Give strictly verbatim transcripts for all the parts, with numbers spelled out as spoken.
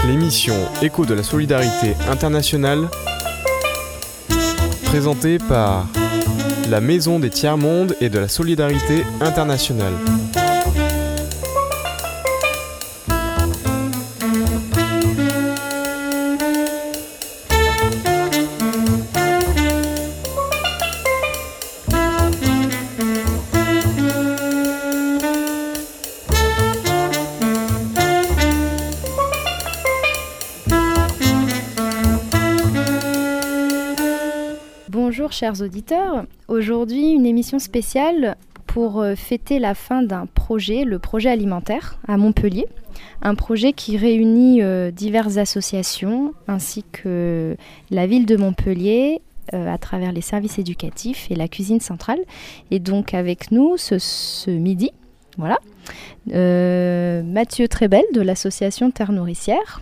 l'émission Écho de la solidarité internationale, présentée par la Maison des Tiers-Mondes et de la solidarité internationale. Bonjour chers auditeurs, aujourd'hui une émission spéciale pour fêter la fin d'un projet, le projet alimentaire à Montpellier. Un projet qui réunit euh, diverses associations ainsi que la ville de Montpellier euh, à travers les services éducatifs et la cuisine centrale. Et donc avec nous ce, ce midi, voilà, euh, Mathieu Trébel de l'association Terre Nourricière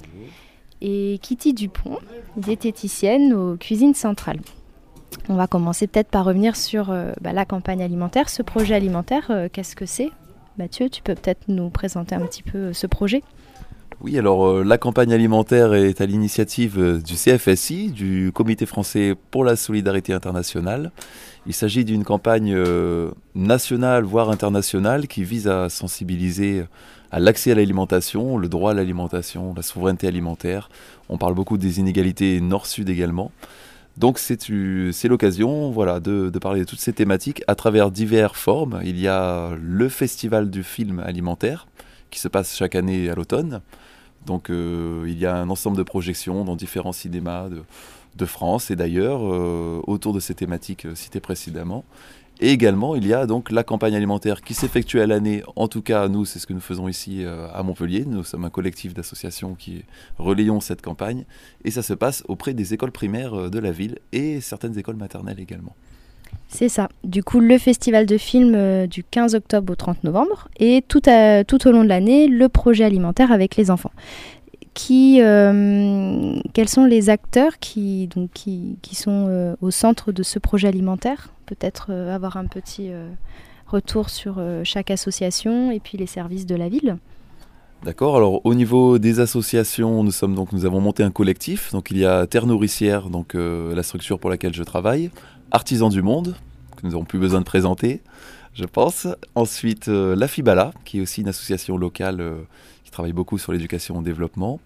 et Kitty Dupont, diététicienne aux cuisines centrales. On va commencer peut-être par revenir sur euh, bah, la campagne alimentaire, ce projet alimentaire, euh, qu'est-ce que c'est ? Mathieu, tu peux peut-être nous présenter un petit peu euh, ce projet ? Oui, alors euh, la campagne alimentaire est à l'initiative euh, du C F S I, du Comité français pour la solidarité internationale. Il s'agit d'une campagne euh, nationale, voire internationale, qui vise à sensibiliser à l'accès à l'alimentation, le droit à l'alimentation, la souveraineté alimentaire. On parle beaucoup des inégalités nord-sud également. Donc c'est, c'est l'occasion voilà, de, de parler de toutes ces thématiques à travers diverses formes. Il y a le festival du film alimentaire qui se passe chaque année à l'automne. Donc euh, il y a un ensemble de projections dans différents cinémas de, de France et d'ailleurs euh, autour de ces thématiques citées précédemment. Et également, il y a donc la campagne alimentaire qui s'effectue à l'année. En tout cas, nous, c'est ce que nous faisons ici euh, à Montpellier. Nous sommes un collectif d'associations qui relayons cette campagne. Et ça se passe auprès des écoles primaires euh, de la ville et certaines écoles maternelles également. C'est ça. Du coup, le festival de films euh, du quinze octobre au trente novembre et tout, à, tout au long de l'année, le projet alimentaire avec les enfants. Qui, euh, quels sont les acteurs qui, donc, qui, qui sont euh, au centre de ce projet alimentaire ? Peut-être euh, avoir un petit euh, retour sur euh, chaque association et puis les services de la ville. D'accord, alors au niveau des associations, nous, sommes, donc, nous avons monté un collectif. Donc il y a Terre Nourricière, donc, euh, la structure pour laquelle je travaille, Artisans du Monde, que nous n'aurons plus besoin de présenter, je pense. Ensuite, euh, la Fibala, qui est aussi une association locale euh, qui travaille beaucoup sur l'éducation et le développement.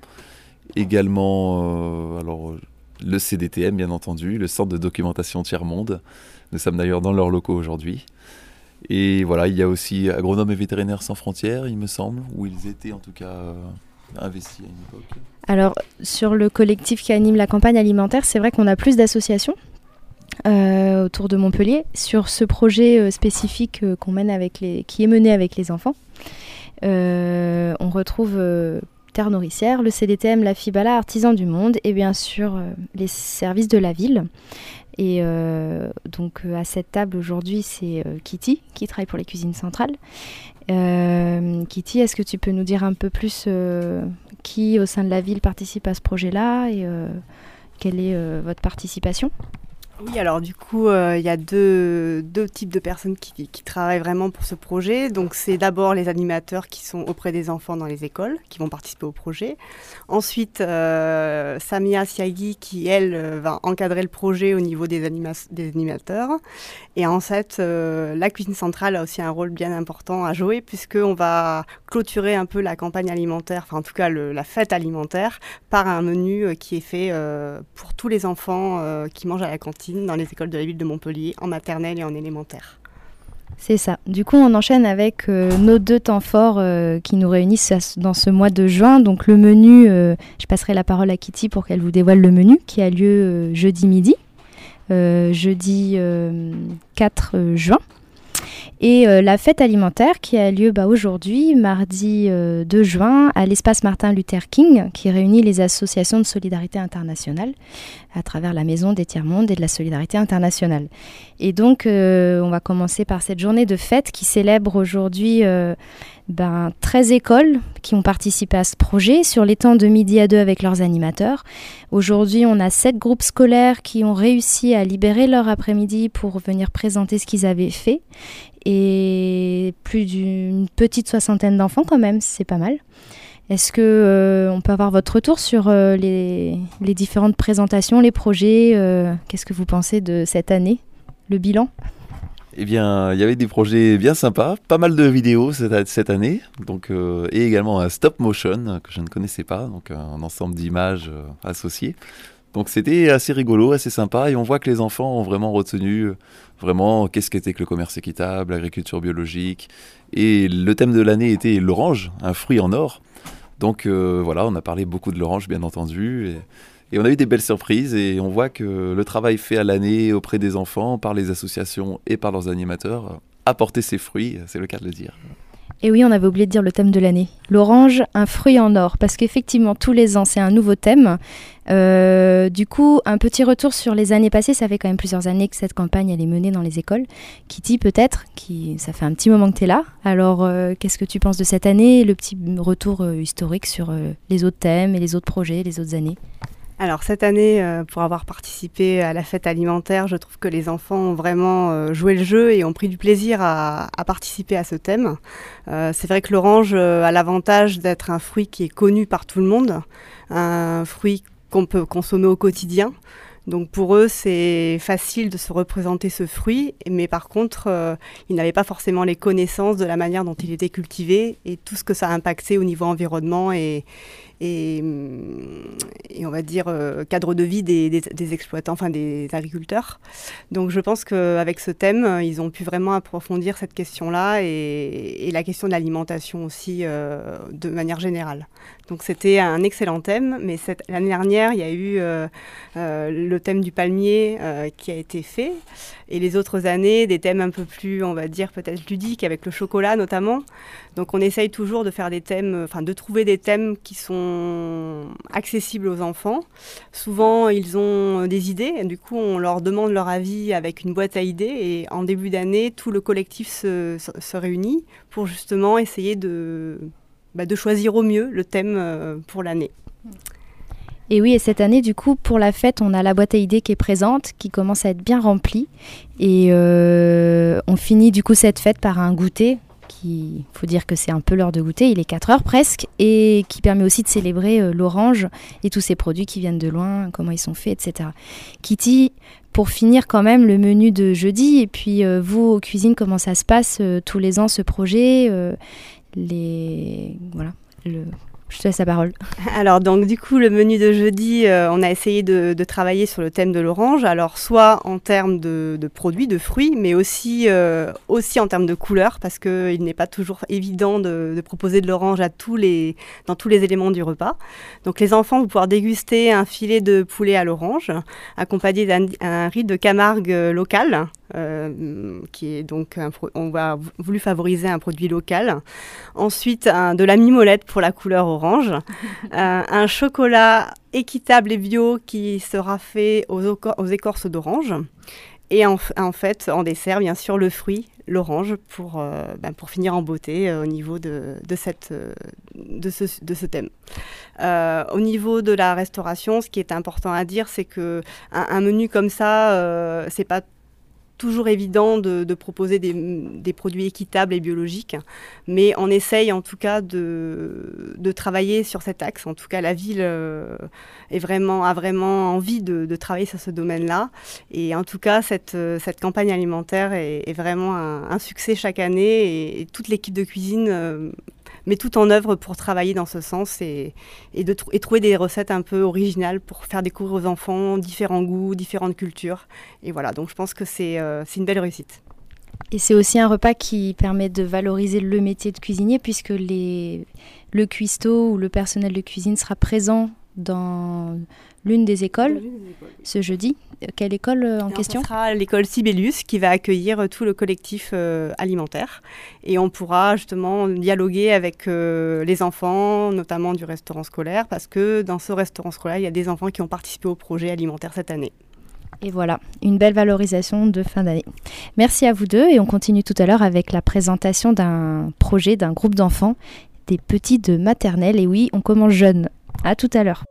Également, euh, alors, le C D T M, bien entendu, le Centre de documentation Tiers-Monde. Nous sommes d'ailleurs dans leurs locaux aujourd'hui. Et voilà, il y a aussi Agronomes et Vétérinaires sans frontières, il me semble, où ils étaient en tout cas euh, investis à une époque. Alors, sur le collectif qui anime la campagne alimentaire, c'est vrai qu'on a plus d'associations euh, autour de Montpellier sur ce projet euh, spécifique euh, qu'on mène avec les, qui est mené avec les enfants. Euh, on retrouve euh, Terre Nourricière, le C D T M, la Fibala, Artisans du Monde et bien sûr euh, les services de la ville. Et euh, donc euh, à cette table aujourd'hui, c'est euh, Kitty qui travaille pour les cuisines centrales. Euh, Kitty, est-ce que tu peux nous dire un peu plus euh, qui au sein de la ville participe à ce projet-là et euh, quelle est euh, votre participation ? Oui, alors du coup, il euh, y a deux, deux types de personnes qui, qui travaillent vraiment pour ce projet. Donc c'est d'abord les animateurs qui sont auprès des enfants dans les écoles, qui vont participer au projet. Ensuite, euh, Samia Siagi qui, elle, euh, va encadrer le projet au niveau des, anima- des animateurs. Et en fait, euh, la cuisine centrale a aussi un rôle bien important à jouer puisqu'on va clôturer un peu la campagne alimentaire, enfin en tout cas le, la fête alimentaire, par un menu euh, qui est fait euh, pour tous les enfants euh, qui mangent à la cantine dans les écoles de la ville de Montpellier, en maternelle et en élémentaire. C'est ça. Du coup, on enchaîne avec euh, nos deux temps forts euh, qui nous réunissent dans ce mois de juin. Donc le menu, euh, je passerai la parole à Kitty pour qu'elle vous dévoile le menu qui a lieu euh, jeudi midi, euh, jeudi euh, quatre juin. Et euh, la fête alimentaire qui a lieu bah, aujourd'hui, mardi euh, deux juin, à l'espace Martin Luther King, qui réunit les associations de solidarité internationale à travers la Maison des Tiers-Mondes et de la solidarité internationale. Et donc, euh, on va commencer par cette journée de fête qui célèbre aujourd'hui euh, ben, treize écoles qui ont participé à ce projet sur les temps de midi à deux avec leurs animateurs. Aujourd'hui, on a sept groupes scolaires qui ont réussi à libérer leur après-midi pour venir présenter ce qu'ils avaient fait. Et plus d'une petite soixantaine d'enfants quand même, c'est pas mal. Est-ce que euh, on peut avoir votre retour sur euh, les, les différentes présentations, les projets euh, Qu'est-ce que vous pensez de cette année, le bilan? Eh bien, il y avait des projets bien sympas, pas mal de vidéos cette, cette année, donc, euh, et également un stop motion que je ne connaissais pas, donc un ensemble d'images euh, associées. Donc c'était assez rigolo, assez sympa, et on voit que les enfants ont vraiment retenu euh, vraiment qu'est-ce qu'était que le commerce équitable, l'agriculture biologique, et le thème de l'année était l'orange, un fruit en or. Donc euh, voilà, on a parlé beaucoup de l'orange, bien entendu, et, et on a eu des belles surprises, et on voit que le travail fait à l'année auprès des enfants, par les associations et par leurs animateurs, a porté ses fruits, c'est le cas de le dire. Et oui, on avait oublié de dire le thème de l'année. L'orange, un fruit en or, parce qu'effectivement, tous les ans, c'est un nouveau thème. Euh, du coup, un petit retour sur les années passées. Ça fait quand même plusieurs années que cette campagne, elle est menée dans les écoles. Kitty, peut-être, qui, ça fait un petit moment que tu es là. Alors, euh, qu'est-ce que tu penses de cette année? Le petit retour euh, historique sur euh, les autres thèmes et les autres projets, les autres années. Alors cette année, euh, pour avoir participé à la fête alimentaire, je trouve que les enfants ont vraiment euh, joué le jeu et ont pris du plaisir à, à participer à ce thème. Euh, c'est vrai que l'orange euh, a l'avantage d'être un fruit qui est connu par tout le monde, un fruit qu'on peut consommer au quotidien. Donc pour eux, c'est facile de se représenter ce fruit, mais par contre, euh, ils n'avaient pas forcément les connaissances de la manière dont il était cultivé et tout ce que ça a impacté au niveau environnement et, et, et on va dire euh, cadre de vie des, des, des exploitants, enfin des agriculteurs. Donc je pense qu'avec ce thème, ils ont pu vraiment approfondir cette question-là et, et la question de l'alimentation aussi euh, de manière générale. Donc c'était un excellent thème, mais cette, l'année dernière, il y a eu euh, euh, le thème du palmier euh, qui a été fait, et les autres années, des thèmes un peu plus, on va dire, peut-être ludiques, avec le chocolat notamment. Donc on essaye toujours de faire des thèmes, enfin de trouver des thèmes qui sont accessibles aux enfants. Souvent, ils ont des idées, et du coup, on leur demande leur avis avec une boîte à idées, et en début d'année, tout le collectif se, se, se réunit pour justement essayer de... Bah, de choisir au mieux le thème euh, pour l'année. Et oui, et cette année, du coup, pour la fête, on a la boîte à idées qui est présente, qui commence à être bien remplie. Et euh, on finit du coup cette fête par un goûter, il faut dire que c'est un peu l'heure de goûter, il est quatre heures presque, et qui permet aussi de célébrer euh, l'orange et tous ces produits qui viennent de loin, comment ils sont faits, et cetera. Kitty, pour finir quand même le menu de jeudi, et puis euh, vous, aux cuisines, comment ça se passe euh, tous les ans, ce projet euh, les... Voilà, le... je te laisse la parole. Alors donc du coup le menu de jeudi, euh, on a essayé de, de travailler sur le thème de l'orange, alors soit en termes de, de produits, de fruits, mais aussi, euh, aussi en termes de couleurs, parce qu'il n'est pas toujours évident de, de proposer de l'orange à tous les, dans tous les éléments du repas. Donc les enfants vont pouvoir déguster un filet de poulet à l'orange, accompagné d'un un riz de Camargue local. Euh, qui est donc un pro- on va voulu favoriser un produit local. Ensuite, un, de la mimolette pour la couleur orange, euh, un chocolat équitable et bio qui sera fait aux, ocor- aux écorces d'orange. Et en, en fait, en dessert, bien sûr, le fruit, l'orange, pour, euh, ben, pour finir en beauté euh, au niveau de, de, cette, euh, de, ce, de ce thème. Euh, au niveau de la restauration, ce qui est important à dire, c'est qu'un un menu comme ça, euh, c'est pas toujours évident de, de proposer des, des produits équitables et biologiques, mais on essaye en tout cas de, de travailler sur cet axe. En tout cas, la ville euh, est vraiment, a vraiment envie de, de travailler sur ce domaine-là. Et en tout cas, cette, cette campagne alimentaire est, est vraiment un, un succès chaque année, et, et toute l'équipe de cuisine euh, met tout en œuvre pour travailler dans ce sens et, et, de tr- et trouver des recettes un peu originales pour faire découvrir aux enfants différents goûts, différentes cultures. Et voilà, donc je pense que c'est, euh, c'est une belle réussite. Et c'est aussi un repas qui permet de valoriser le métier de cuisinier, puisque les, le cuistot ou le personnel de cuisine sera présent dans l'une des écoles ce jeudi. Quelle école euh, en Alors, question ? Ce sera l'école Sibelius qui va accueillir euh, tout le collectif euh, alimentaire, et on pourra justement dialoguer avec euh, les enfants, notamment du restaurant scolaire, parce que dans ce restaurant scolaire, il y a des enfants qui ont participé au projet alimentaire cette année. Et voilà, une belle valorisation de fin d'année. Merci à vous deux, et on continue tout à l'heure avec la présentation d'un projet d'un groupe d'enfants, des petits de maternelle. Et oui, on commence jeune. À tout à l'heure.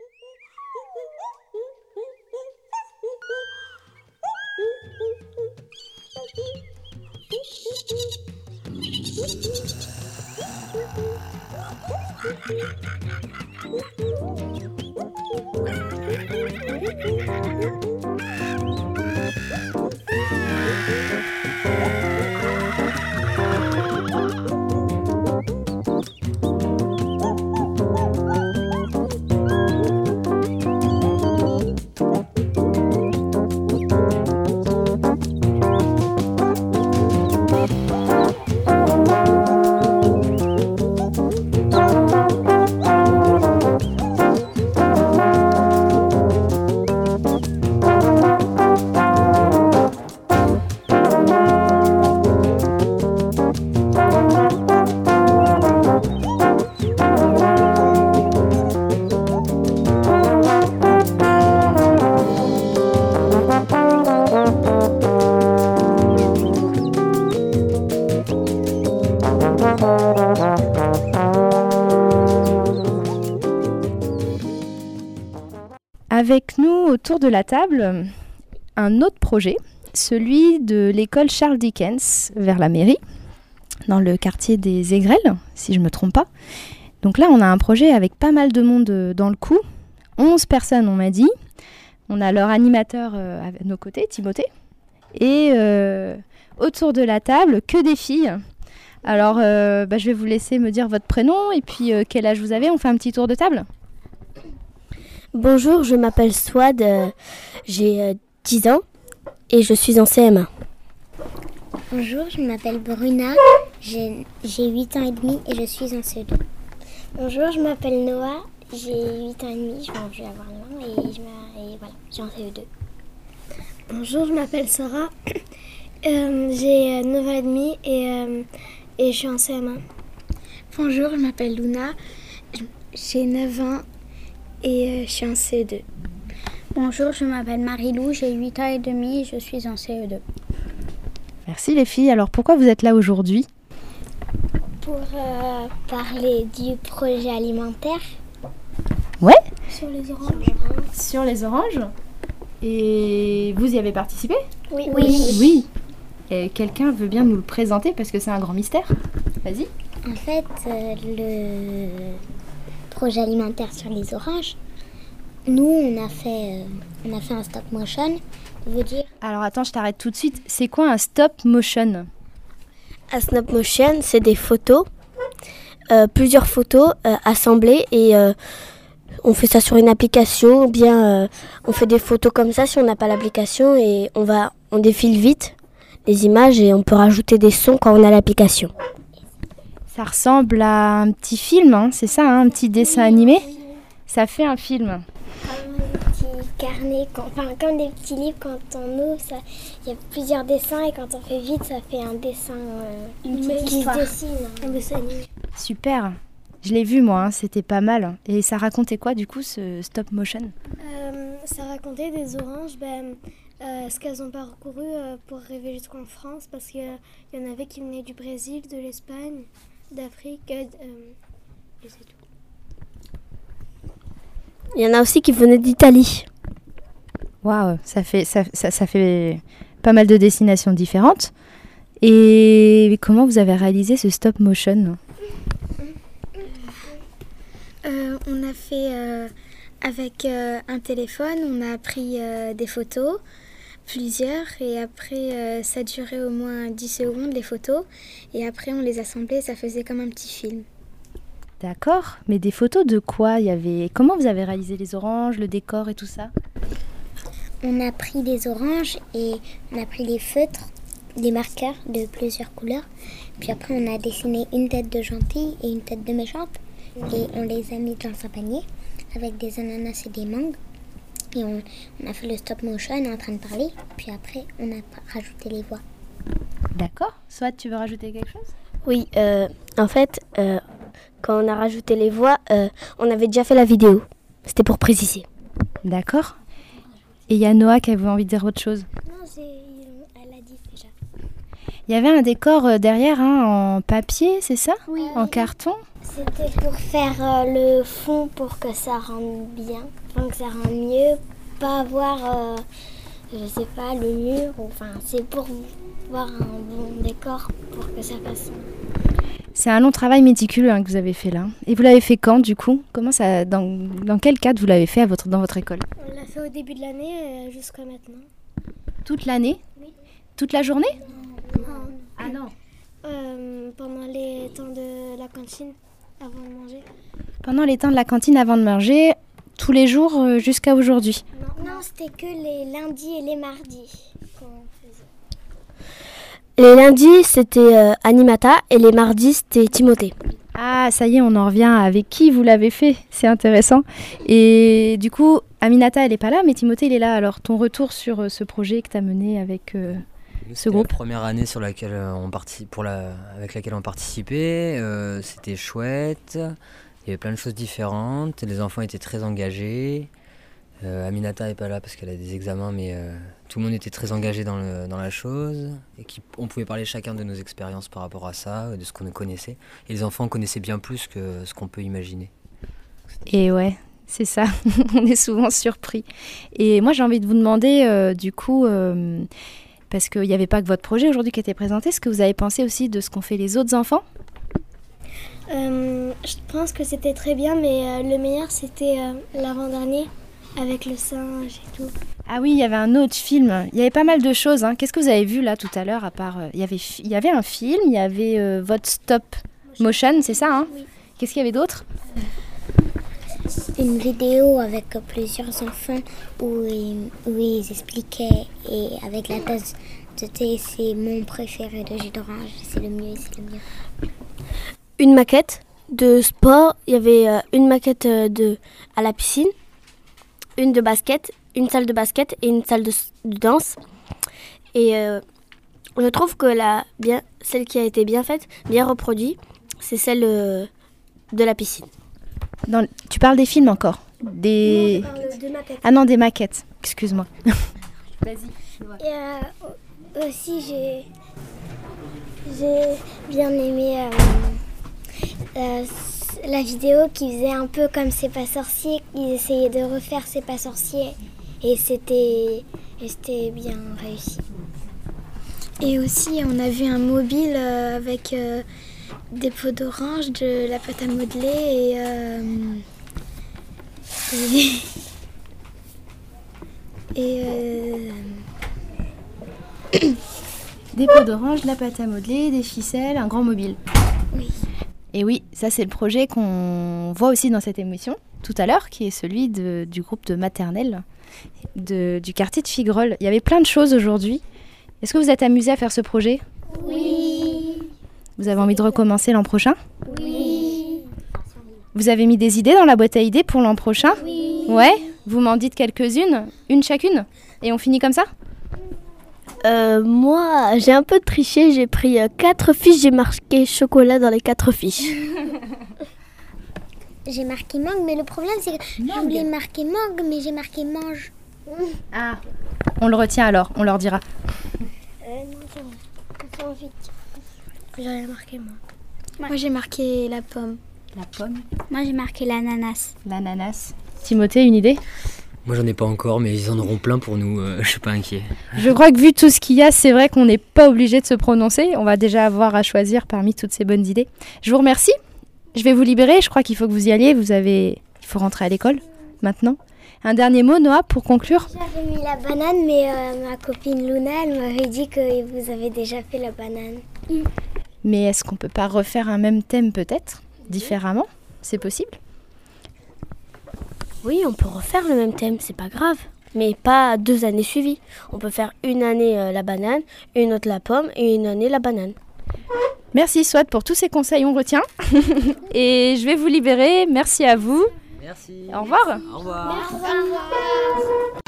Avec nous autour de la table, un autre projet, celui de l'école Charles Dickens vers la mairie, dans le quartier des Aigrelles, si je ne me trompe pas. Donc là, on a un projet avec pas mal de monde dans le coup, onze personnes on m'a dit. On a leur animateur euh, à nos côtés, Timothée, et euh, autour de la table, que des filles. Alors, euh, bah, je vais vous laisser me dire votre prénom et puis euh, quel âge vous avez. On fait un petit tour de table. Bonjour, je m'appelle Swad, euh, j'ai euh, dix ans et je suis en C M un. Bonjour, je m'appelle Bruna, j'ai, j'ai huit ans et demi et je suis en C E deux. Bonjour, je m'appelle Noah, j'ai huit ans et demi, je vais avoir neuf ans et, je et voilà, j'ai en C E deux. Bonjour, je m'appelle Sarah, euh, j'ai neuf ans et demi et, euh, et je suis en C M un. Bonjour, je m'appelle Luna, j'ai neuf ans et euh, je suis en C E deux. Bonjour, je m'appelle Marie-Lou, j'ai huit ans et demi et je suis en C E deux. Merci les filles. Alors pourquoi vous êtes là aujourd'hui ? Pour euh, parler du projet alimentaire. Ouais ? Sur les oranges. Sur les oranges ? Et vous y avez participé ? Oui. Oui. Oui. Et quelqu'un veut bien nous le présenter parce que c'est un grand mystère. Vas-y. En fait, euh, le projet alimentaire sur les oranges, nous, on a fait, euh, on a fait un stop motion. Ça veut dire... Alors attends, je t'arrête tout de suite. C'est quoi un stop motion ? Un stop motion, c'est des photos, euh, plusieurs photos euh, assemblées et euh, on fait ça sur une application ou bien euh, on fait des photos comme ça si on n'a pas l'application et on va, on défile vite les images et on peut rajouter des sons quand on a l'application. Ça ressemble à un petit film, hein, c'est ça, hein, un petit dessin animé ? Ça fait un film. Comme un petit carnet, quand, enfin comme des petits livres, quand on ouvre, il y a plusieurs dessins et quand on fait vite, ça fait un dessin euh, une qui histoire. se dessine. Un dessin animé. Super. Je l'ai vu moi, hein, c'était pas mal. Et ça racontait quoi du coup ce stop motion ? euh, Ça racontait des oranges, ben, euh, ce qu'elles ont parcouru euh, pour arriver jusqu'en France, parce qu'il y en avait qui venaient du Brésil, de l'Espagne, d'Afrique, euh, et c'est tout. Il y en a aussi qui venaient d'Italie. Waouh, ça fait, ça, ça, ça fait pas mal de destinations différentes. Et comment vous avez réalisé ce stop motion ? euh, On a fait euh, avec euh, un téléphone, on a pris euh, des photos, plusieurs, et après euh, ça durait au moins dix secondes les photos, et après on les assemblait, ça faisait comme un petit film. D'accord, mais des photos de quoi ? Il y avait... Comment vous avez réalisé les oranges, le décor et tout ça ? On a pris des oranges et on a pris des feutres, des marqueurs de plusieurs couleurs. Puis après, on a dessiné une tête de gentille et une tête de méchante. Et on les a mis dans un panier avec des ananas et des mangues. Et on, on a fait le stop motion, on est en train de parler. Puis après, on a rajouté les voix. D'accord. Soit tu veux rajouter quelque chose ? Oui, euh, en fait, euh, quand on a rajouté les voix, euh, on avait déjà fait la vidéo. C'était pour préciser. D'accord. Et il y a Noah qui avait envie de dire autre chose. Non, c'est... elle a dit déjà. Il y avait un décor derrière, hein, en papier, c'est ça ? Oui. En carton ? C'était pour faire euh, le fond pour que ça rende bien, enfin que ça rende mieux. Pas avoir, euh, je sais pas, le mur. Enfin, c'est pour voir un bon décor pour que ça fasse. C'est un long travail méticuleux hein, que vous avez fait là. Et vous l'avez fait quand du coup ? Comment ça, dans, dans quel cadre vous l'avez fait à votre, dans votre école ? On l'a fait au début de l'année euh, jusqu'à maintenant. Toute l'année ? Oui. Toute la journée ? Non. Ah non. Euh, pendant les temps de la cantine, avant de manger. Pendant les temps de la cantine avant de manger, tous les jours euh, jusqu'à aujourd'hui ? Non, non c'était que les lundis et les mardis qu'on faisait. Les lundis, c'était euh, Animata et les mardis, c'était Timothée. Ah, ça y est, on en revient avec qui vous l'avez fait. C'est intéressant. Et du coup, Aminata, elle n'est pas là, mais Timothée, il est là. Alors, ton retour sur euh, ce projet que tu as mené avec euh, ce groupe ? La première année sur laquelle on parti- pour la, avec laquelle on participait, euh, c'était chouette. Il y avait plein de choses différentes. Les enfants étaient très engagés. Euh, Aminata n'est pas là parce qu'elle a des examens, mais euh, tout le monde était très engagé dans, le, dans la chose. Et qui, on pouvait parler chacun de nos expériences par rapport à ça, de ce qu'on connaissait. Et les enfants connaissaient bien plus que ce qu'on peut imaginer. Et ouais, c'est ça. On est souvent surpris. Et moi, j'ai envie de vous demander, euh, du coup, euh, parce qu'il n'y avait pas que votre projet aujourd'hui qui était présenté, ce que vous avez pensé aussi de ce qu'ont fait les autres enfants ? Euh, je pense que c'était très bien, mais euh, le meilleur c'était euh, l'avant-dernier avec le singe et tout. Ah oui, il y avait un autre film. Il y avait pas mal de choses. Hein. Qu'est-ce que vous avez vu là tout à l'heure à part euh, il y avait fi- il y avait un film, il y avait euh, votre stop motion, c'est ça hein ? Oui. Qu'est-ce qu'il y avait d'autre ? Une vidéo avec plusieurs enfants où ils, où ils expliquaient, et avec la tasse de thé, c'est mon préféré de jus d'orange, c'est le mieux, c'est le mieux. Une maquette de sport, il y avait euh, une maquette euh, de, à la piscine, une de basket, une salle de basket et une salle de, de danse. Et euh, je trouve que la, bien, celle qui a été bien faite, bien reproduite, c'est celle euh, de la piscine. Dans, tu parles des films encore ? Des... Non, je parle de maquettes. Ah non, des maquettes. Excuse-moi. Vas-y. Et euh, aussi, j'ai, j'ai bien aimé euh, euh, la vidéo qui faisait un peu comme C'est pas sorcier. Ils essayaient de refaire C'est pas sorcier et c'était, et c'était bien réussi. Et aussi, on a vu un mobile euh, avec euh, des pots d'orange, de la pâte à modeler et... Euh, et... et euh, Des pots d'orange, de la pâte à modeler, des ficelles, un grand mobile. Oui. Et oui, ça c'est le projet qu'on voit aussi dans cette émission tout à l'heure, qui est celui de, du groupe de maternelle de, du quartier de Figuerolles. Il y avait plein de choses aujourd'hui. Est-ce que vous êtes amusés à faire ce projet ? Oui. Vous avez envie de recommencer l'an prochain ? Oui. Vous avez mis des idées dans la boîte à idées pour l'an prochain ? Oui. Ouais ? Vous m'en dites quelques-unes, une chacune ? Et on finit comme ça ? Euh, moi, j'ai un peu triché, j'ai pris euh, quatre fiches, j'ai marqué chocolat dans les quatre fiches. J'ai marqué mangue, mais le problème c'est que je voulais marquer mangue, mais j'ai marqué mange. Ah, on le retient alors, on leur dira. Euh, non, c'est bon. Faut vite. j'ai rien marqué moi. Moi j'ai marqué la pomme. La pomme. Moi j'ai marqué l'ananas. L'ananas. Timothée, une idée ? Moi j'en ai pas encore, mais ils en auront plein pour nous, euh, je suis pas inquiet. Je crois que vu tout ce qu'il y a, c'est vrai qu'on n'est pas obligé de se prononcer. On va déjà avoir à choisir parmi toutes ces bonnes idées. Je vous remercie. Je vais vous libérer. Je crois qu'il faut que vous y alliez. Vous avez... Il faut rentrer à l'école maintenant. Un dernier mot, Noah, pour conclure ? J'avais mis la banane, mais euh, ma copine Luna, elle m'avait dit que vous avez déjà fait la banane. Mais est-ce qu'on peut pas refaire un même thème peut-être, différemment ? C'est possible ? Oui, on peut refaire le même thème, c'est pas grave. Mais pas deux années suivies. On peut faire une année euh, la banane, une autre la pomme et une année la banane. Merci Swat pour tous ces conseils, on retient. Et je vais vous libérer. Merci à vous. Merci. Au revoir. Au revoir. Au revoir.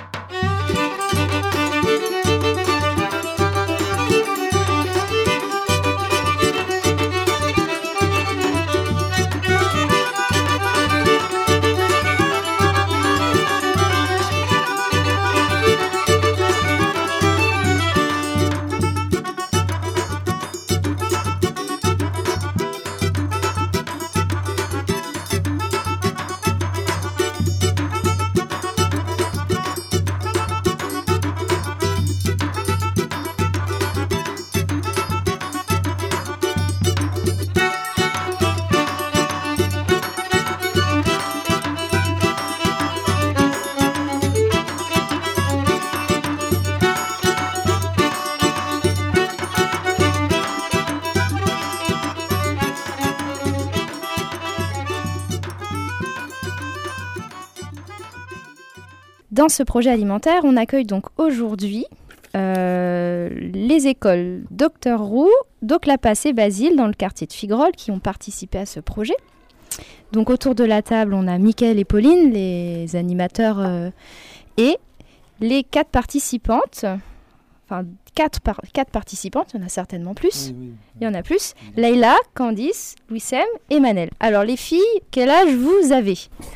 dans ce projet alimentaire, on accueille donc aujourd'hui euh, les écoles Docteur Roux, Doclapace et Basile dans le quartier de Figrolles qui ont participé à ce projet. Donc autour de la table, on a Mickaël et Pauline, les animateurs, euh, et les quatre participantes, enfin quatre, par, quatre participantes, il y en a certainement plus, oui, oui. il y en a plus, Leïla, Candice, Louisem et Manel. Alors les filles, quel âge vous avez ?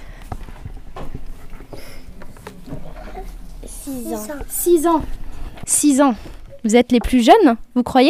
Six ans. Six ans. Six ans. Vous êtes les plus jeunes, vous croyez ?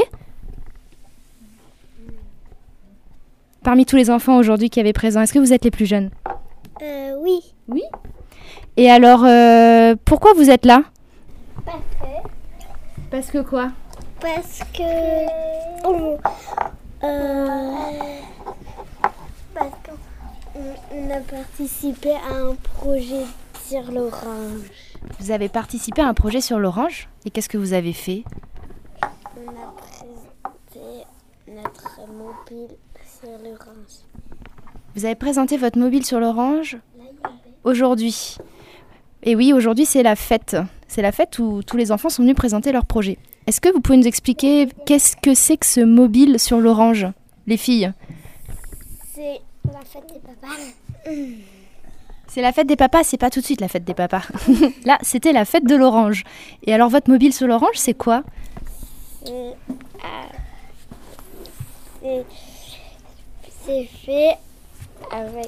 Parmi tous les enfants aujourd'hui qui avaient présent, est-ce que vous êtes les plus jeunes ? Euh, oui. Oui. Et alors, euh, pourquoi vous êtes là ? Parce que... Parce que quoi ? Parce que... On, euh, parce qu'on on a participé à un projet sur l'orange. Vous avez participé à un projet sur l'orange ? Et qu'est-ce que vous avez fait ? On a présenté notre mobile sur l'orange. Vous avez présenté votre mobile sur l'orange aujourd'hui. Et oui, aujourd'hui c'est la fête. C'est la fête où tous les enfants sont venus présenter leur projet. Est-ce que vous pouvez nous expliquer qu'est-ce que c'est que ce mobile sur l'orange, les filles ? C'est la fête des papas. C'est la fête des papas, c'est pas tout de suite la fête des papas. Là, c'était la fête de l'orange. Et alors votre mobile sur l'orange, c'est quoi ? C'est... Euh, c'est... C'est fait avec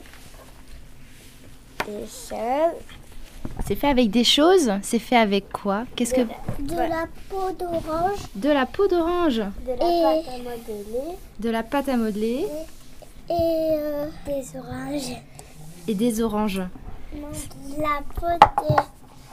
des choses. C'est fait avec des choses ? C'est fait avec quoi ? Qu'est-ce de, que... De la peau d'orange. De la peau d'orange. De la et... pâte à modeler. De la pâte à modeler. Et, et euh, des oranges. Et des oranges. De la peau de...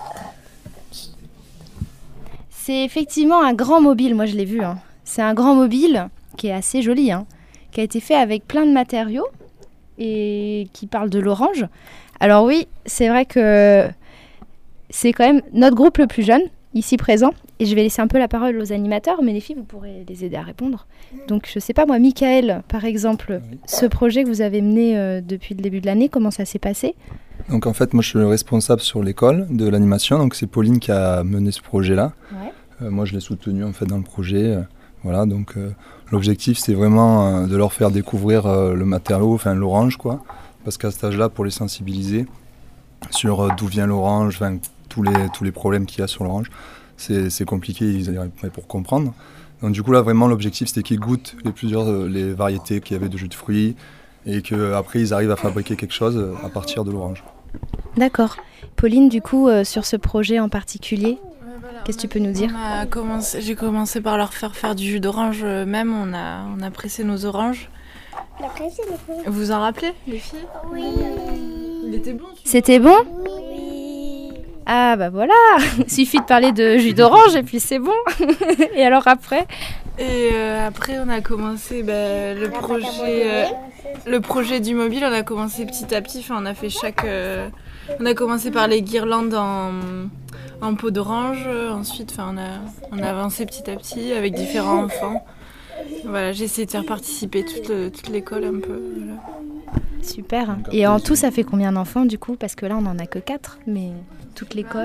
C'est effectivement un grand mobile, moi je l'ai vu. Hein. C'est un grand mobile qui est assez joli, hein, qui a été fait avec plein de matériaux et qui parle de l'orange. Alors oui, c'est vrai que c'est quand même notre groupe le plus jeune, ici présent. Et je vais laisser un peu la parole aux animateurs, mais les filles, vous pourrez les aider à répondre. Donc je sais pas, moi, Mickaël, par exemple, oui. Ce projet que vous avez mené euh, depuis le début de l'année, comment ça s'est passé ? Donc en fait, moi je suis le responsable sur l'école de l'animation, donc c'est Pauline qui a mené ce projet-là. Ouais. Euh, moi je l'ai soutenu en fait dans le projet. Euh, voilà, donc euh, l'objectif c'est vraiment euh, de leur faire découvrir euh, le matériau, enfin l'orange quoi. Parce qu'à cet âge-là, pour les sensibiliser sur euh, d'où vient l'orange, enfin tous les, tous les problèmes qu'il y a sur l'orange, c'est, c'est compliqué ils arrivent pour comprendre. Donc du coup là vraiment l'objectif c'était qu'ils goûtent les plusieurs euh, les variétés qu'il y avait de jus de fruits et qu'après ils arrivent à fabriquer quelque chose à partir de l'orange. D'accord. Pauline, du coup, euh, sur ce projet en particulier, ouais, voilà, qu'est-ce que tu peux nous dire ? on a commencé, J'ai commencé par leur faire faire du jus d'orange même, on a, on a pressé nos oranges. On a pressé les oranges. Vous vous en rappelez, les filles ? Oui. Il était bon. C'était bon ? Oui. Ah bah voilà, il suffit de parler de jus d'orange et puis c'est bon. Et alors après ? Et euh, après on a commencé bah, le projet euh, le projet du mobile, on a commencé petit à petit, enfin on a fait chaque euh, on a commencé par les guirlandes en, en peau d'orange, ensuite enfin on a on a avancé petit à petit avec différents enfants. Voilà, j'ai essayé de faire participer toute, le, toute l'école un peu. Voilà. Super. Et en tout, ça fait combien d'enfants du coup ? Parce que là, on n'en a que quatre, mais toute l'école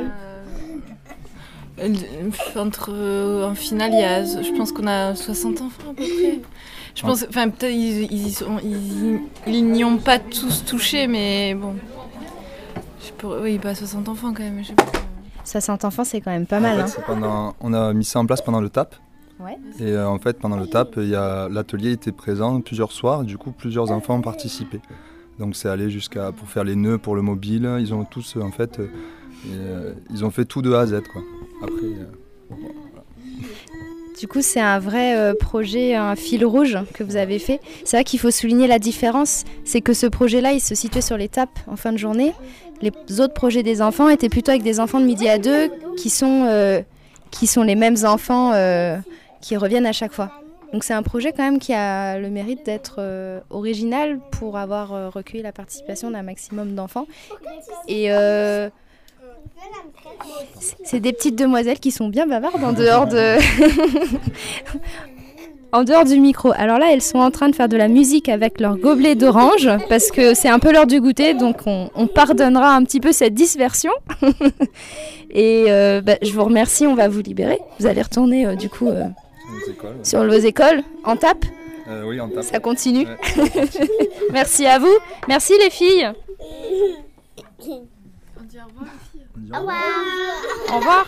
euh, entre, euh, En finale, il y a, je pense qu'on a soixante enfants à peu près. Je pense, enfin, peut-être ils, ils, sont, ils, ils n'y ont pas tous touché, mais bon. Je pourrais, oui, pas soixante enfants quand même. Je sais pas. soixante enfants, c'est quand même pas mal. En fait, hein. pendant, on a mis ça en place pendant le T A P. Ouais. Et euh, en fait, pendant le T A P, il y a, l'atelier était présent plusieurs soirs, du coup, plusieurs enfants ont participé. Donc, c'est allé jusqu'à pour faire les nœuds pour le mobile. Ils ont tous, en fait, euh, et, euh, ils ont fait tout de A à Z, quoi. Après, euh, voilà. Du coup, c'est un vrai euh, projet, un fil rouge que vous avez fait. C'est vrai qu'il faut souligner la différence, c'est que ce projet-là, il se situait sur les T A P en fin de journée. Les autres projets des enfants étaient plutôt avec des enfants de midi à deux qui sont, euh, qui sont les mêmes enfants euh, qui reviennent à chaque fois. Donc c'est un projet quand même qui a le mérite d'être euh, original pour avoir euh, recueilli la participation d'un maximum d'enfants. Et euh, c'est des petites demoiselles qui sont bien bavardes en dehors de... en dehors du micro. Alors là, elles sont en train de faire de la musique avec leur gobelet d'orange parce que c'est un peu l'heure du goûter, donc on, on pardonnera un petit peu cette dispersion. Et euh, bah, je vous remercie, on va vous libérer. Vous allez retourner euh, du coup euh, écoles, ouais. sur vos écoles en tape. Euh, oui, en tape. Ça continue. Ouais. Merci à vous. Merci les filles. On dit au revoir les filles. Au revoir. Au revoir.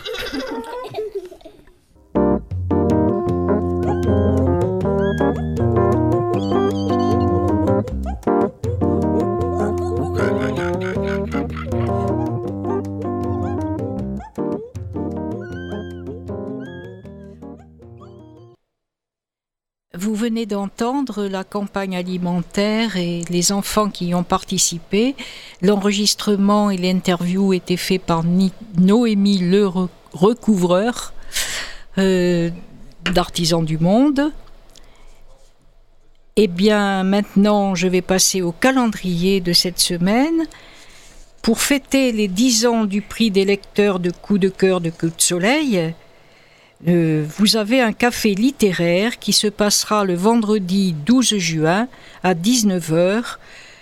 Vous venez d'entendre la campagne alimentaire et les enfants qui y ont participé. L'enregistrement et l'interview étaient faits par Noémie Le Recouvreur, euh, d'Artisans du Monde. Eh bien, maintenant, je vais passer au calendrier de cette semaine. Pour fêter les dix ans du prix des lecteurs de Coups de cœur de Coup de Soleil, Euh, vous avez un café littéraire qui se passera le vendredi douze juin à dix-neuf heures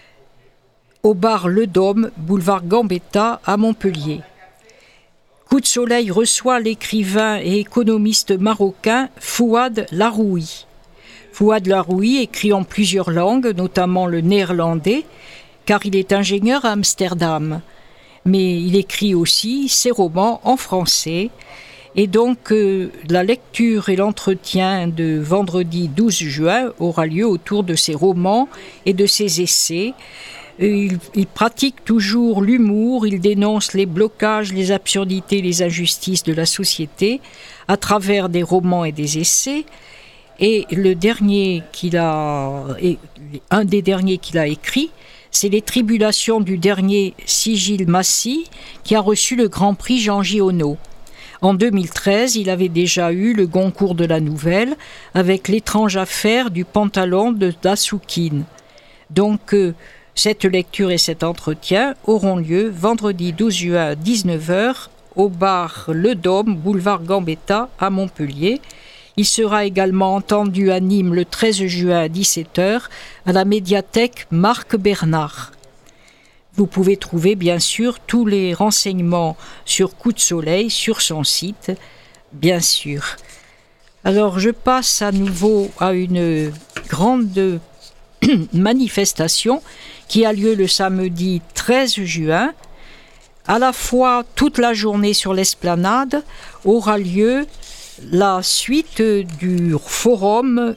au bar Le Dôme, boulevard Gambetta à Montpellier. Coup de Soleil reçoit l'écrivain et économiste marocain Fouad Laroui. Fouad Laroui écrit en plusieurs langues, notamment le néerlandais, car il est ingénieur à Amsterdam. Mais il écrit aussi ses romans en français. Et donc, euh, la lecture et l'entretien de vendredi douze juin aura lieu autour de ses romans et de ses essais. Il, il pratique toujours l'humour, il dénonce les blocages, les absurdités, les injustices de la société à travers des romans et des essais. Et le dernier qu'il a, et un des derniers qu'il a écrit, c'est Les Tribulations du dernier Sigil Massi, qui a reçu le Grand Prix Jean Giono. En deux mille treize, il avait déjà eu le Goncourt de la Nouvelle avec L'étrange affaire du pantalon de Dassoukine. Donc, euh, cette lecture et cet entretien auront lieu vendredi douze juin à dix-neuf heures au bar Le Dôme, boulevard Gambetta à Montpellier. Il sera également entendu à Nîmes le treize juin à dix-sept heures à la médiathèque Marc Bernard. Vous pouvez trouver bien sûr tous les renseignements sur Coup de Soleil sur son site, bien sûr. Alors je passe à nouveau à une grande manifestation qui a lieu le samedi treize juin. À la fois toute la journée sur l'esplanade aura lieu la suite du forum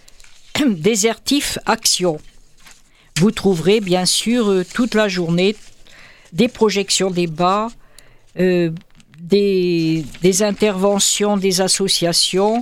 Désertif Action. Vous trouverez bien sûr toute la journée des projections débats, euh, des, des interventions des associations,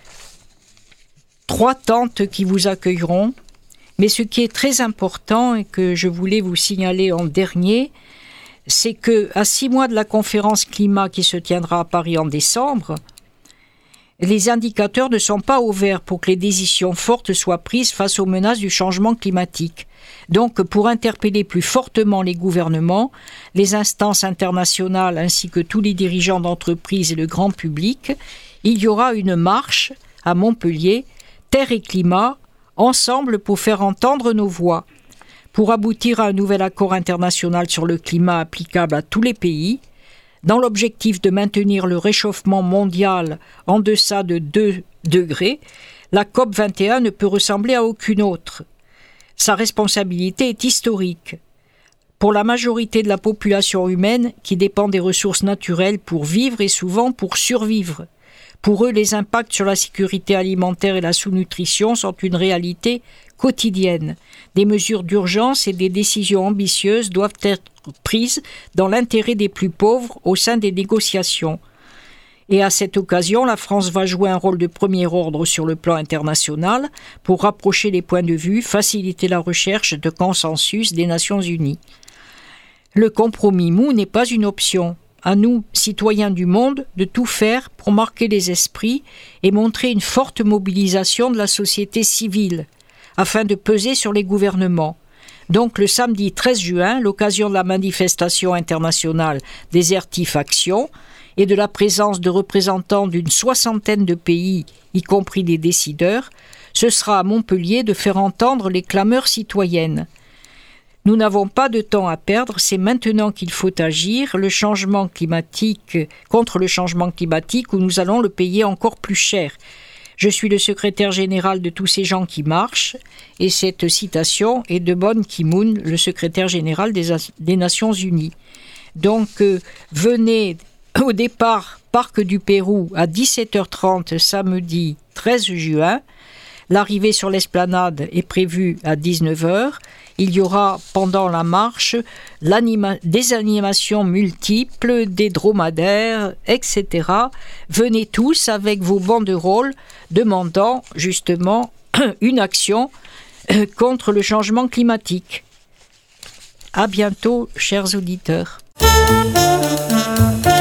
trois tentes qui vous accueilleront. Mais ce qui est très important et que je voulais vous signaler en dernier, c'est qu'à six mois de la conférence climat qui se tiendra à Paris en décembre, les indicateurs ne sont pas au vert pour que les décisions fortes soient prises face aux menaces du changement climatique. Donc, pour interpeller plus fortement les gouvernements, les instances internationales ainsi que tous les dirigeants d'entreprises et le grand public, il y aura une marche à Montpellier, Terre et Climat, ensemble pour faire entendre nos voix, pour aboutir à un nouvel accord international sur le climat applicable à tous les pays, dans l'objectif de maintenir le réchauffement mondial en deçà de deux degrés. La COP vingt et un ne peut ressembler à aucune autre. Sa responsabilité est historique. Pour la majorité de la population humaine qui dépend des ressources naturelles pour vivre et souvent pour survivre. Pour eux, les impacts sur la sécurité alimentaire et la sous-nutrition sont une réalité quotidienne. Des mesures d'urgence et des décisions ambitieuses doivent être prises dans l'intérêt des plus pauvres au sein des négociations. Et à cette occasion, la France va jouer un rôle de premier ordre sur le plan international pour rapprocher les points de vue, faciliter la recherche de consensus des Nations Unies. Le compromis mou n'est pas une option. À nous, citoyens du monde, de tout faire pour marquer les esprits et montrer une forte mobilisation de la société civile, afin de peser sur les gouvernements. Donc le samedi treize juin, l'occasion de la manifestation internationale Désertif Action, et de la présence de représentants d'une soixantaine de pays, y compris des décideurs, ce sera à Montpellier de faire entendre les clameurs citoyennes. Nous n'avons pas de temps à perdre, c'est maintenant qu'il faut agir, le changement climatique, contre le changement climatique, où nous allons le payer encore plus cher. Je suis le secrétaire général de tous ces gens qui marchent, et cette citation est de Ban Ki-moon, le secrétaire général des, des Nations Unies. Donc, euh, venez au départ, Parc du Pérou, à dix-sept heures trente, samedi treize juin. L'arrivée sur l'esplanade est prévue à dix-neuf heures. Il y aura pendant la marche l'anima- des animations multiples, des dromadaires, et cetera. Venez tous avec vos banderoles demandant justement une action contre le changement climatique. À bientôt, chers auditeurs.